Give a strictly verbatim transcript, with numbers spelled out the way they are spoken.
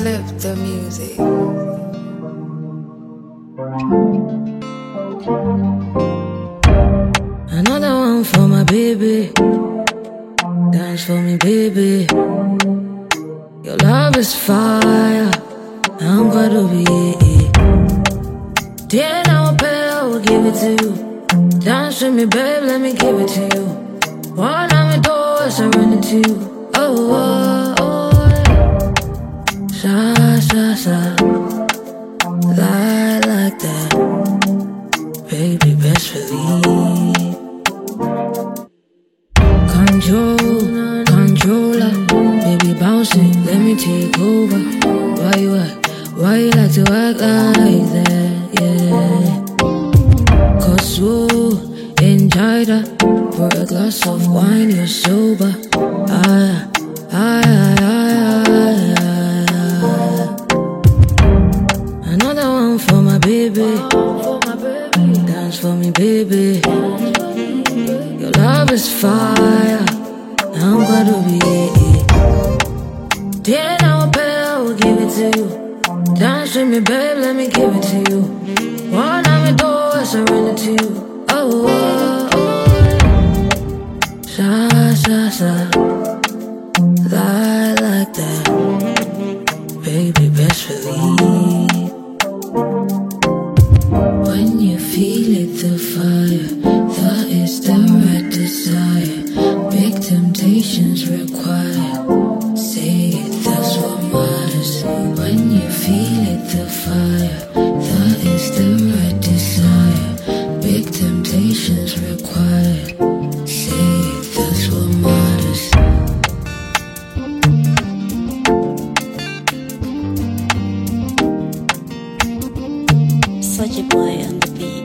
flip the music. Another one for my baby. Dance for me, baby. Your love is fire. I'm gonna be it. Then I will pay, I will give it to you. Dance with me, babe, let me give it to you. One of me door, I surrender to you. Oh, oh, oh, yeah. Sha, sha, sha. Lie like that. Baby, best believe. Control, controller. Baby, bouncing, let me take over. Why you act? Why you like to act like that? Yeah. Cause whoa, enjoy that. For a glass of wine, you're sober. Ah, ah, ah, ah, ah. Another one for my baby. Dance for me, baby. Your love is fire. I'm gonna be it. Then I will pay, I will give it to you. Dance with me, babe, let me give it to you. One of me door, I surrender to you. Oh, oh, oh. Sha, sha, sha. Lie like that. Baby, best believe. When you feel it, the fire, that is the right desire. Big temptations require. Say it, that's what matters. When you feel it, the fire, that is the right desire. Big temptations require. Say it, that's what matters. Such a boy on the beat.